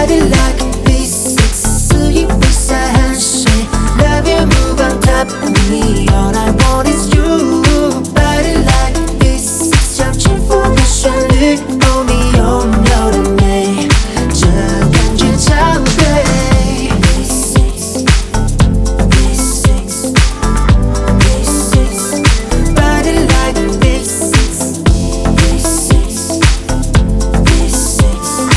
Body like V6 수입의사한시 Love you move on top of me All I want is you Body like V6 잠시 보기旋律 Romeo 너를 내 저感觉超对 V6 V6 V6 Body like V6 V6 V6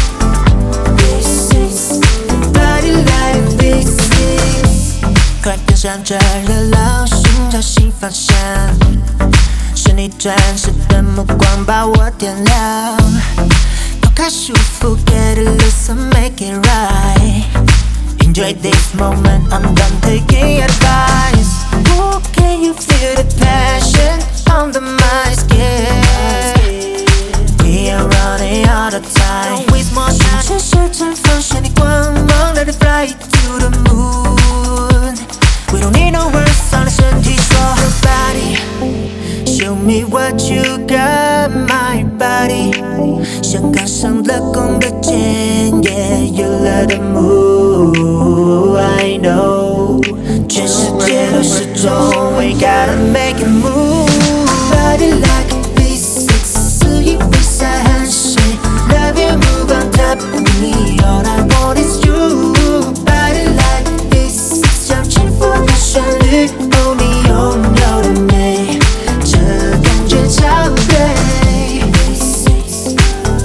V6 Body like V6 快点向这热闹寻找新方向是你转世的目光把我点亮抛开束缚 Get it loose and make it right Enjoy this moment I'm done taking advice Oh, can you feel the passion under my skin We are running out of time Don't waste more time 全世绽放绚丽光芒 Let it fly to the moon We don't need no words 让身体说 Your body Show me what you got My body 像刚上了弓的箭 Yeah, you love the move I know 全世界都是钟 We gotta make it move Body like V6 수입의사한시 Love you move on top of me All I want is you Body like V6 잠시 보기旋律 Romeo 너를 내 저感觉超对 V6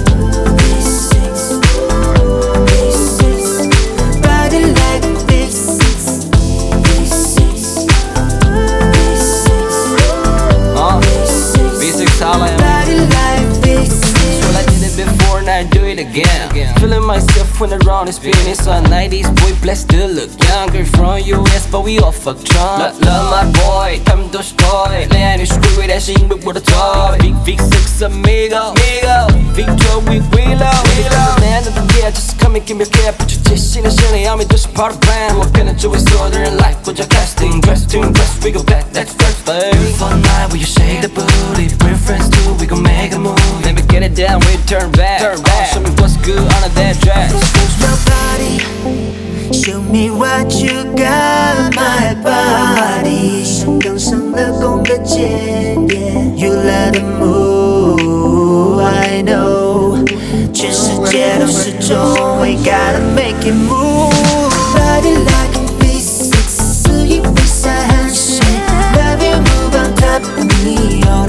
V6 V6 Body like V6 V6 V6 V6 all I am Body like V6 Well I did it before and I do it again Feeling myself when the round is spinning So 90s boy blessed to look younger From US but we all fuck Trump Love my boy time to story 내 안에 screw it as 인물보다 더 Big V6 amigo Victory we love 내 안에 yeah just come and give me care Put your dish in the city I'm just part of brand What can I do is order in life with your casting Dress to impress we go back that's first babe Beautiful night will you shake the booty Bring friends too we gon' make a move Never get it down we turn back Show me what's good under that dress My body Show me what you got My body 像刚上了弓的箭 Yeah, you let it move I know 全世界都是钟 We gotta make it move Body like V6 수입의사한시 Love you move on top of me